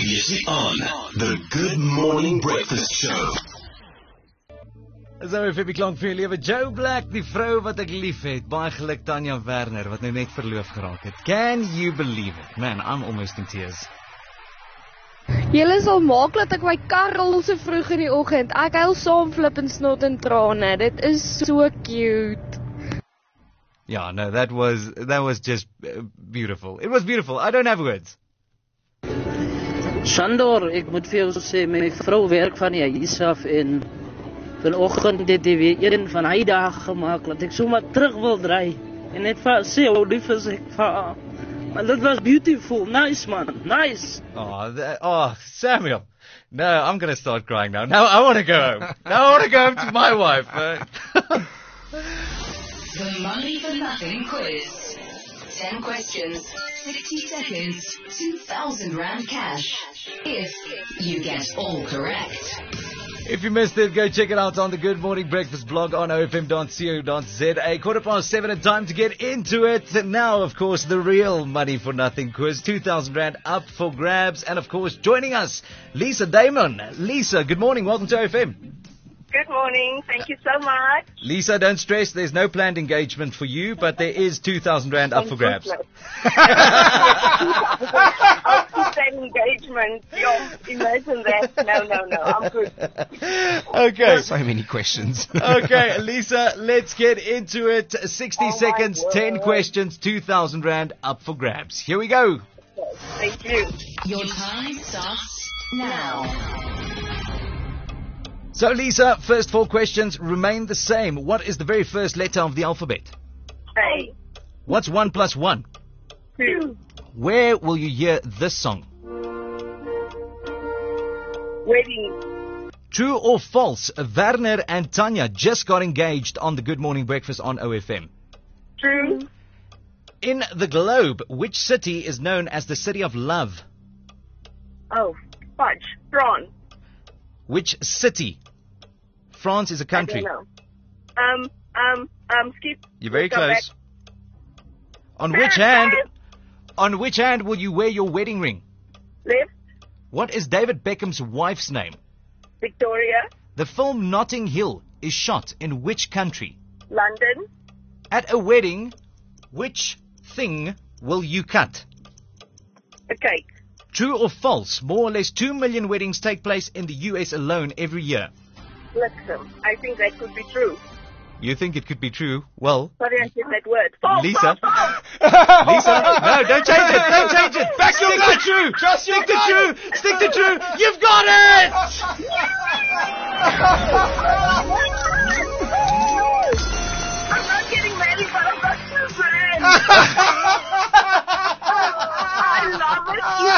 Previously on the Good Morning Breakfast Show. So, vir die klank vir julle lewe, Joe Black, die vrou wat ek lief het. Baie geluk Tanya Werner, wat nou net verloof geraak het. Can you believe it? Man, I'm almost in tears. Julle sal maak dat ek my kar rol so vroeg in die oggend. Ek huil saam flip en snot en trane. Dit is so cute. Yeah, no, that was just beautiful. It was beautiful. I don't have words. Sandor, ek moet vir jou sê, my vrou werk van die huis af en vanoggend het hy weer een van hy dae gemaak dat ek sommer terug wil draai en net vir sê hoe lief is ek vir haar. Maar dit was beautiful, nice man, nice. Oh, Samuel. No, I'm going to start crying now. Now I want to go home. Now I want to go home to my wife. The Money for Nothing quiz. 10 questions, 60 seconds, 2,000 Rand cash. If you get all correct. If you missed it, go check it out on the Good Morning Breakfast blog on ofm.co.za. 7:15 and time to get into it. Now, of course, the real Money for Nothing quiz. 2,000 Rand up for grabs. And, of course, joining us, Lisa Damon. Lisa, good morning. Welcome to OFM. Good morning. Thank you so much. Lisa, don't stress. There's no planned engagement for you, but there is 2,000 Rand up for grabs. Engagement. Imagine that. No. I'm good. Okay. So many questions. Okay, Lisa, let's get into it. 60 seconds, 10 questions, 2,000 Rand up for grabs. Here we go. Thank you. Your time starts now. So, Lisa, first 4 questions remain the same. What is the very first letter of the alphabet? A. What's 1 plus 1? 2. Where will you hear this song? Wedding. True or false, Werner and Tanya just got engaged on the Good Morning Breakfast on OFM. True. In the globe, which city is known as the City of Love? Oh, fudge. Prawn. Which city? France is a country. I don't know. Skip. You're very Go close. Back. On which hand will you wear your wedding ring? Left. What is David Beckham's wife's name? Victoria. The film Notting Hill is shot in which country? London. At a wedding, which thing will you cut? A cake. True or false, more or less 2 million weddings take place in the US alone every year. Listen, I think that could be true. You think it could be true? Well, Sorry, I said that word. False, Lisa. false. Lisa, no, don't change it. Don't change it. Back stick to true. Stick to true. Stick to true. You've got it. I'm not getting married, but I've got 2 grand. I love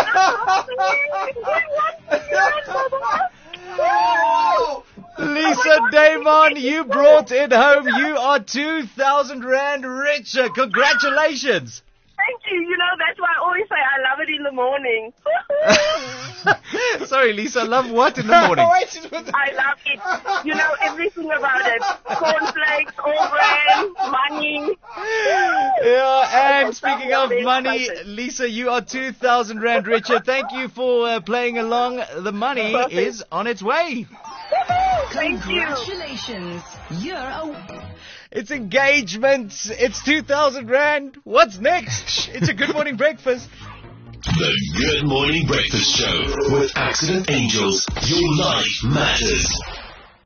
it. Lisa Damon, you brought it home. You are 2,000 Rand richer. Congratulations. Thank you. You know, that's why I always say I love it in the morning. Sorry, Lisa, love what in the morning? I love it. You know, everything about it. Cornflakes, all brand, money. Yeah, and speaking of money, Lisa, you are 2,000 Rand richer. Thank you for playing along. The money is on its way. Thank you. Congratulations. You're a... It's engagement. It's 2,000 Rand. What's next? It's a Good Morning Breakfast. The Good Morning Breakfast Show with Accident Angels. Your life matters.